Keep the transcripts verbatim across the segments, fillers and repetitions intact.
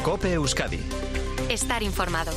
COPE Euskadi. Estar informado.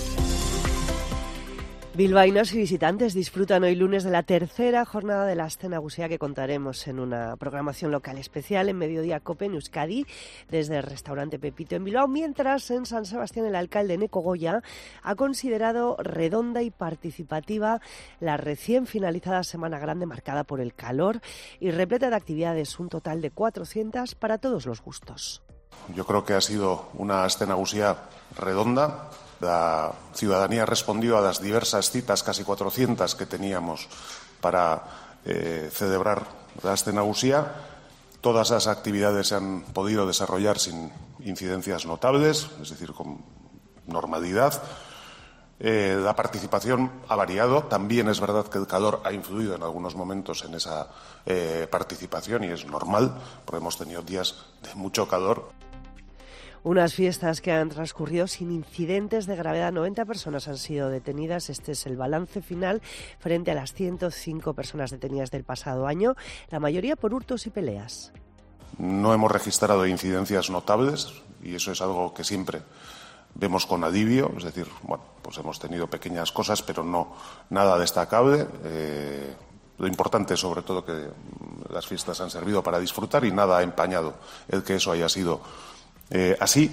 Bilbaínos y visitantes disfrutan hoy lunes de la tercera jornada de la Aste Nagusia, que contaremos en una programación local especial en Mediodía COPE en Euskadi, desde el restaurante Pepito en Bilbao, mientras en San Sebastián el alcalde Eneko Goya ha considerado redonda y participativa la recién finalizada Semana Grande, marcada por el calor y repleta de actividades, un total de cuatrocientas para todos los gustos. Yo creo que ha sido una Aste Nagusia redonda. La ciudadanía respondió a las diversas citas, casi cuatrocientas, que teníamos para eh, celebrar la Aste Nagusia. Todas las actividades se han podido desarrollar sin incidencias notables, es decir, con normalidad. Eh, la participación ha variado. También es verdad que el calor ha influido en algunos momentos en esa eh, participación, y es normal, porque hemos tenido días de mucho calor. Unas fiestas que han transcurrido sin incidentes de gravedad. noventa personas han sido detenidas. Este es el balance final frente a las ciento cinco personas detenidas del pasado año, la mayoría por hurtos y peleas. No hemos registrado incidencias notables, y eso es algo que siempre vemos con alivio. Es decir, bueno, pues hemos tenido pequeñas cosas, pero no nada destacable. Eh, lo importante es sobre todo que las fiestas han servido para disfrutar, y nada ha empañado el que eso haya sido Eh, así.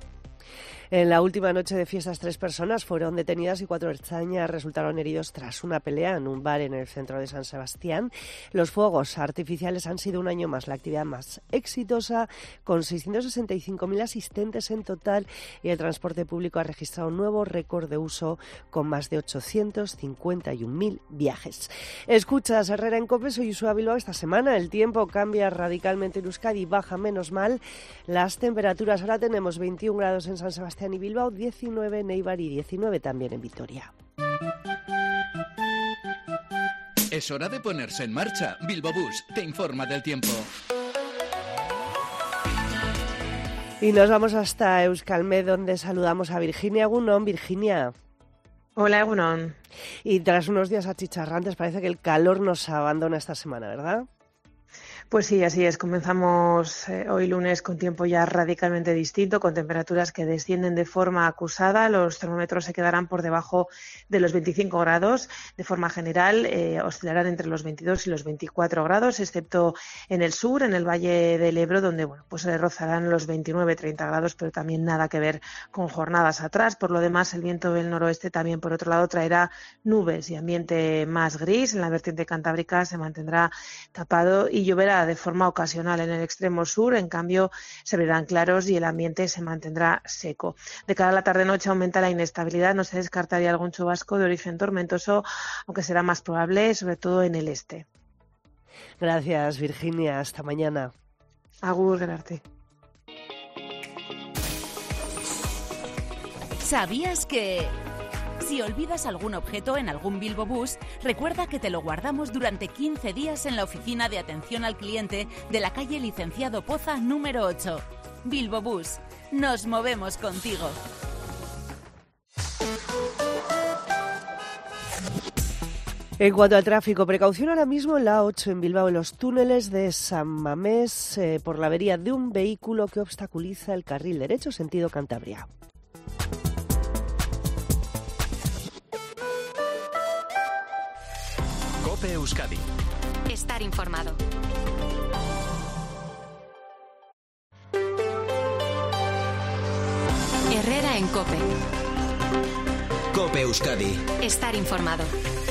En la última noche de fiestas, tres personas fueron detenidas y cuatro ertzainas resultaron heridos tras una pelea en un bar en el centro de San Sebastián. Los fuegos artificiales han sido un año más la actividad más exitosa, con seiscientos sesenta y cinco mil asistentes en total, y el transporte público ha registrado un nuevo récord de uso con más de ochocientos cincuenta y un mil viajes. Escuchas Herrera en COPE, soy Usua Bilbao. Esta semana el tiempo cambia radicalmente en Euskadi, baja menos mal las temperaturas. Ahora tenemos veintiún grados en San Sebastián y Bilbao, diecinueve en Eibar y diecinueve también en Vitoria. Es hora de ponerse en marcha. Bilbao Bus te informa del tiempo. Y nos vamos hasta Euskalmet, donde saludamos a Virginia Egunon. Virginia. Hola, Egunon. Y tras unos días achicharrantes, parece que el calor nos abandona esta semana, ¿verdad? Pues sí, así es. Comenzamos eh, hoy lunes con tiempo ya radicalmente distinto, con temperaturas que descienden de forma acusada. Los termómetros se quedarán por debajo de los veinticinco grados. De forma general, eh, oscilarán entre los veintidós y los veinticuatro grados, excepto en el sur, en el Valle del Ebro, donde bueno, pues se rozarán los veintinueve treinta grados, pero también nada que ver con jornadas atrás. Por lo demás, el viento del noroeste también, por otro lado, traerá nubes y ambiente más gris. En la vertiente cantábrica se mantendrá tapado y lloverá de forma ocasional en el extremo sur. En cambio, se verán claros y el ambiente se mantendrá seco. De cara a la tarde-noche aumenta la inestabilidad. No se descartaría algún chubasco de origen tormentoso, aunque será más probable, sobre todo en el este. Gracias, Virginia. Hasta mañana. Agur, Gerarte. ¿Sabías que...? Si olvidas algún objeto en algún Bilbao Bus, recuerda que te lo guardamos durante quince días en la oficina de atención al cliente de la calle Licenciado Poza número ocho. Bilbao Bus, nos movemos contigo. En cuanto al tráfico, precaución ahora mismo en la A ocho en Bilbao, en los túneles de San Mamés, eh, por la avería de un vehículo que obstaculiza el carril derecho sentido Cantabria. COPE Euskadi. Estar informado. Herrera en COPE. COPE Euskadi. Estar informado.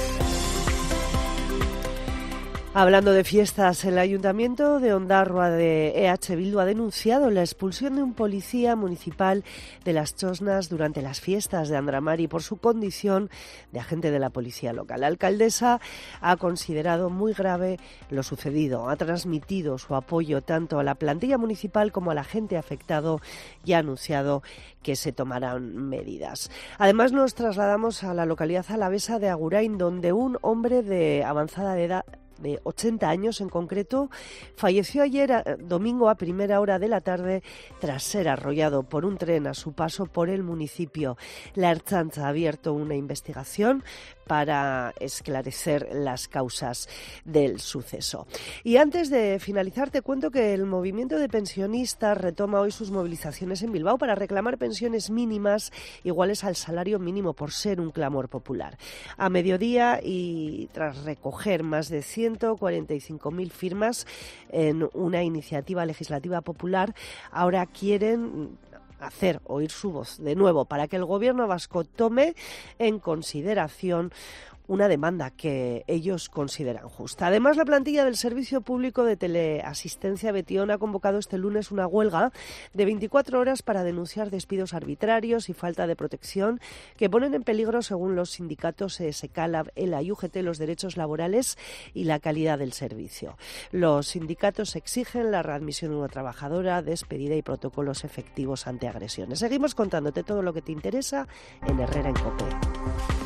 Hablando de fiestas, el Ayuntamiento de Ondarroa de E H Bildu ha denunciado la expulsión de un policía municipal de Las Chosnas durante las fiestas de Andramari por su condición de agente de la policía local. La alcaldesa ha considerado muy grave lo sucedido, ha transmitido su apoyo tanto a la plantilla municipal como al agente afectado y ha anunciado que se tomarán medidas. Además, nos trasladamos a la localidad alavesa de Agurain, donde un hombre de avanzada edad de ochenta años en concreto, falleció ayer domingo a primera hora de la tarde tras ser arrollado por un tren a su paso por el municipio. La Ertzaintza ha abierto una investigación para esclarecer las causas del suceso. Y antes de finalizar, te cuento que el movimiento de pensionistas retoma hoy sus movilizaciones en Bilbao para reclamar pensiones mínimas iguales al salario mínimo, por ser un clamor popular. A mediodía, y tras recoger más de ciento cuarenta y cinco mil firmas en una iniciativa legislativa popular, ahora quieren hacer oír su voz de nuevo para que el gobierno vasco tome en consideración una demanda que ellos consideran justa. Además, la plantilla del Servicio Público de Teleasistencia Betion ha convocado este lunes una huelga de veinticuatro horas para denunciar despidos arbitrarios y falta de protección que ponen en peligro, según los sindicatos E S K, Lab, ELA y U G T, los derechos laborales y la calidad del servicio. Los sindicatos exigen la readmisión de una trabajadora despedida y protocolos efectivos ante agresiones. Seguimos contándote todo lo que te interesa en Herrera en COPE.